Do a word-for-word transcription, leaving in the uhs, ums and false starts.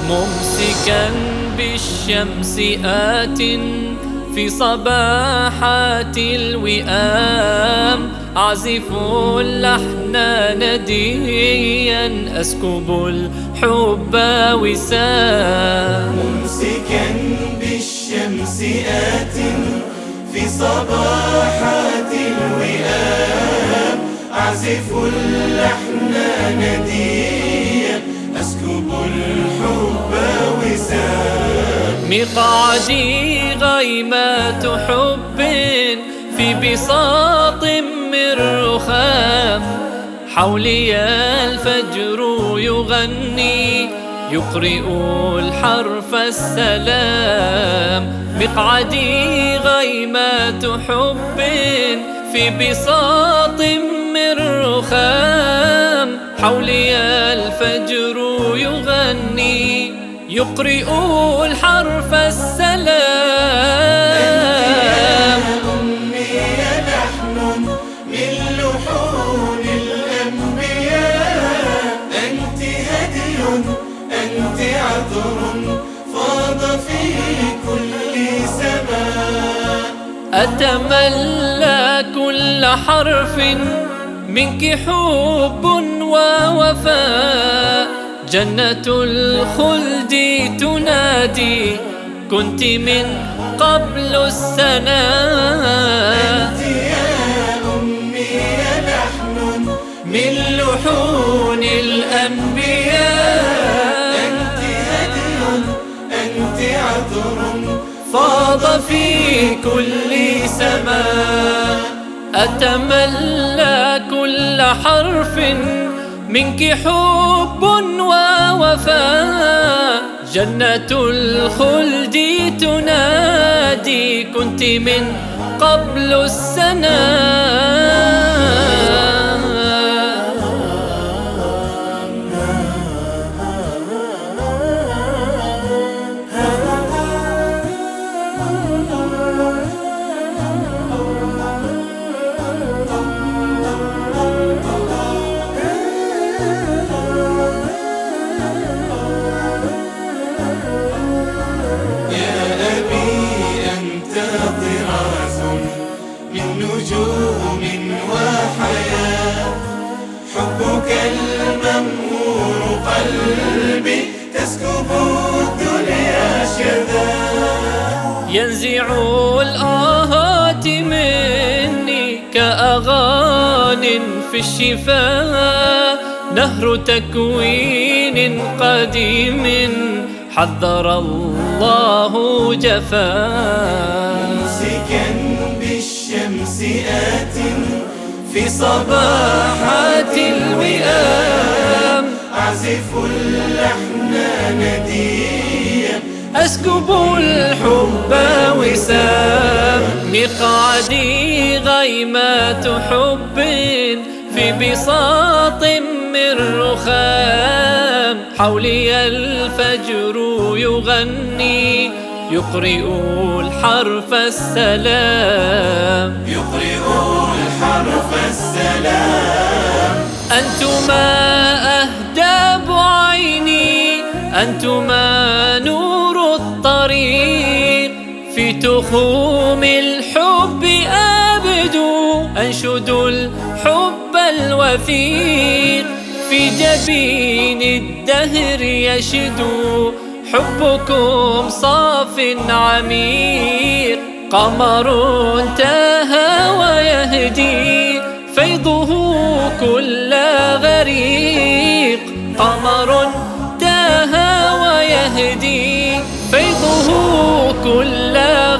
ممسكا بالشمس آت في صباحات الوئام، أعزف اللحن نديا أسكب الحب وسام. ممسكا بالشمس آت في صباحات الوئام، أعزف اللحن نديا أسكب الحب وسام. مقعدي غيمات حب في بساط من رخام، حولي الفجر يغني يقرئ الحرف السلام. مقعدي غيمات حب في بساط من رخام، حولي الفجر يغني يقرئ الحرف السلام. أنت يا أمي لحن من لحون الأنبياء، أنت هدي أنت عطر فاض في كل سماء. أتملى كل حرف منك حب ووفاء، جنة الخلد تنادي كنت من قبل السناء. أنت يا أمي لحن من لحون الأنبياء، أنت هدي أنت عطر فاض في كل سماء. أتملى كل حرف منك حب ووفاء، جنة الخلد تنادي كنت من قبل السناء. نجوم وحياة، حبك الممهور قلبي تسكب الدنيا شذا. ينزع الآهات مني كأغان في الشفاء، نهر تكوين قديم حذر الله جفاه. ممسكا بالشمس آت في صباحات الوئام، أعزف اللحن نديا أسكب الحب وسام. مقعدي غيمات حب في بساط من رخام، حولي الفجر يغني يقرئ الحرف السلام. يقرئ الحرف السلام. أنتما أهداب عيني، أنتما نور الطريق، في تخوم الحب أبدو أنشد الحب الوثيق، في جبين الدهر يشدو حبكم صاف عميق. قمر تاهى ويهدي فيضه كل غريق، قمر تاهى ويهدي فيضه كل